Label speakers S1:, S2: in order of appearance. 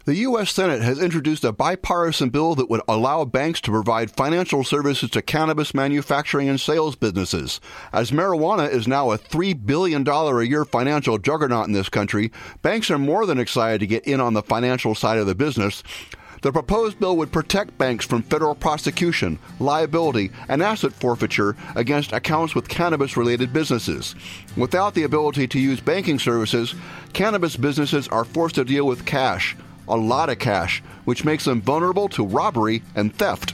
S1: The U.S. Senate has introduced a bipartisan bill that would allow banks to provide financial services to cannabis manufacturing and sales businesses. As marijuana is now a $3 billion a year financial juggernaut in this country, banks are more than excited to get in on the financial side of the business. The proposed bill would protect banks from federal prosecution, liability, and asset forfeiture against accounts with cannabis-related businesses. Without the ability to use banking services, cannabis businesses are forced to deal with cash, a lot of cash, which makes them vulnerable to robbery and theft.